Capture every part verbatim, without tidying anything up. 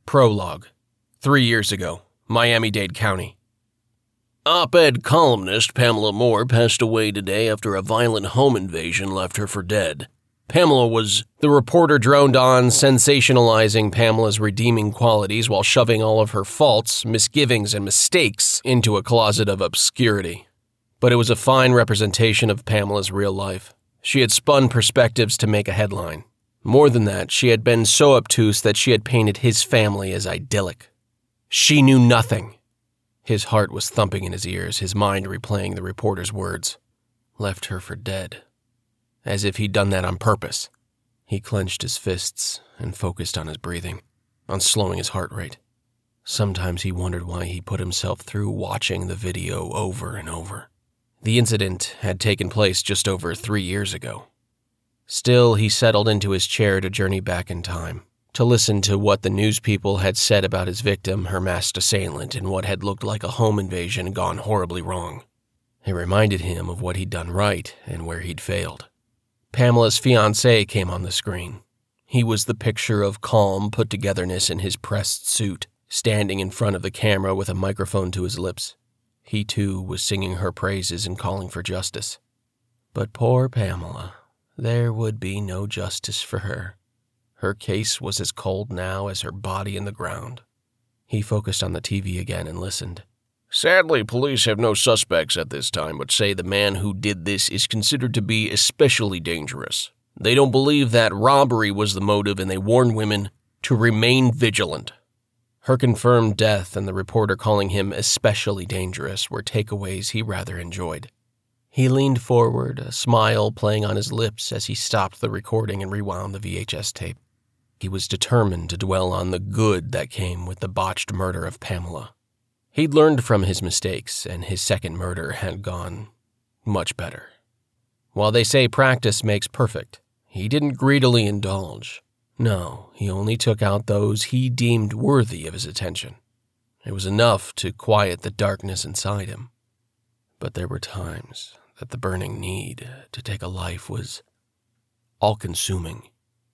Prologue. Three years ago, Miami-Dade County. Op-ed columnist Pamela Moore passed away today after a violent home invasion left her for dead. Pamela was... The reporter droned on, sensationalizing Pamela's redeeming qualities while shoving all of her faults, misgivings, and mistakes into a closet of obscurity. But it was a fine representation of Pamela's real life. She had spun perspectives to make a headline. More than that, she had been so obtuse that she had painted his family as idyllic. She knew nothing. His heart was thumping in his ears, his mind replaying the reporter's words. Left her for dead. As if he'd done that on purpose. He clenched his fists and focused on his breathing, on slowing his heart rate. Sometimes he wondered why he put himself through watching the video over and over. The incident had taken place just over three years ago. Still, he settled into his chair to journey back in time, to listen to what the news people had said about his victim, her masked assailant, and what had looked like a home invasion gone horribly wrong. It reminded him of what he'd done right and where he'd failed. Pamela's fiancé came on the screen. He was the picture of calm put-togetherness in his pressed suit, standing in front of the camera with a microphone to his lips. He, too, was singing her praises and calling for justice. But poor Pamela, there would be no justice for her. Her case was as cold now as her body in the ground. He focused on the T V again and listened. Sadly, police have no suspects at this time, but say the man who did this is considered to be especially dangerous. They don't believe that robbery was the motive, and they warn women to remain vigilant. Her confirmed death and the reporter calling him especially dangerous were takeaways he rather enjoyed. He leaned forward, a smile playing on his lips as he stopped the recording and rewound the V H S tape. He was determined to dwell on the good that came with the botched murder of Pamela. He'd learned from his mistakes, and his second murder had gone much better. While they say practice makes perfect, he didn't greedily indulge. No, he only took out those he deemed worthy of his attention. It was enough to quiet the darkness inside him. But there were times that the burning need to take a life was all-consuming.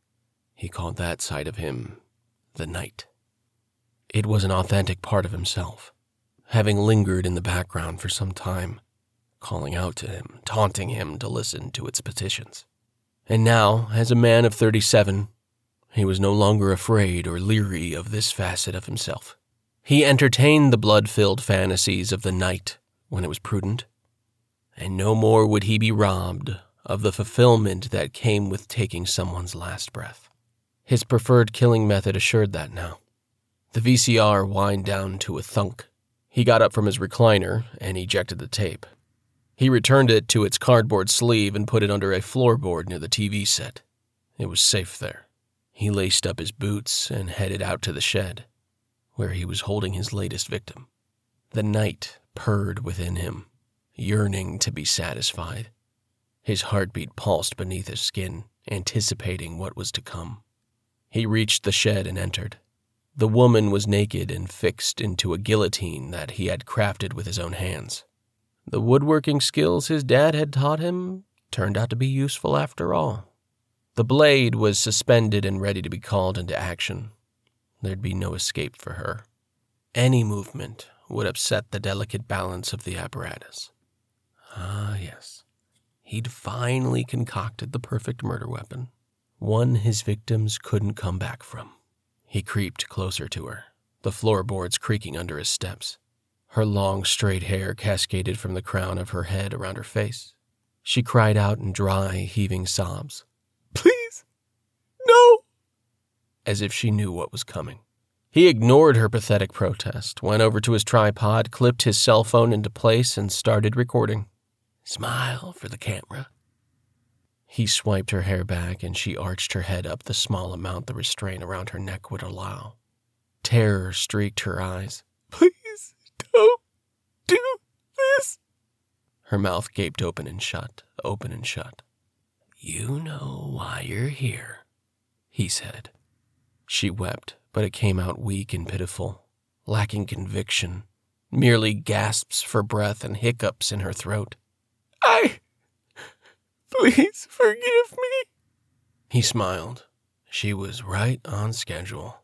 He called that side of him the night. It was an authentic part of himself, having lingered in the background for some time, calling out to him, taunting him to listen to its petitions. And now, as a man of thirty-seven, he was no longer afraid or leery of this facet of himself. He entertained the blood-filled fantasies of the night when it was prudent, and no more would he be robbed of the fulfillment that came with taking someone's last breath. His preferred killing method assured that now. The V C R whined down to a thunk. He got up from his recliner and ejected the tape. He returned it to its cardboard sleeve and put it under a floorboard near the T V set. It was safe there. He laced up his boots and headed out to the shed, where he was holding his latest victim. The night purred within him, yearning to be satisfied. His heartbeat pulsed beneath his skin, anticipating what was to come. He reached the shed and entered. The woman was naked and fixed into a guillotine that he had crafted with his own hands. The woodworking skills his dad had taught him turned out to be useful after all. The blade was suspended and ready to be called into action. There'd be no escape for her. Any movement would upset the delicate balance of the apparatus. Ah, yes. He'd finally concocted the perfect murder weapon, one his victims couldn't come back from. He creeped closer to her, the floorboards creaking under his steps. Her long, straight hair cascaded from the crown of her head around her face. She cried out in dry, heaving sobs. Please, no! As if she knew what was coming. He ignored her pathetic protest, went over to his tripod, clipped his cell phone into place, and started recording. Smile for the camera. He swiped her hair back, and she arched her head up the small amount the restraint around her neck would allow. Terror streaked her eyes. Please don't do this. Her mouth gaped open and shut, open and shut. You know why you're here, he said. She wept, but it came out weak and pitiful, lacking conviction, merely gasps for breath and hiccups in her throat. I... Please forgive me. He smiled. She was right on schedule.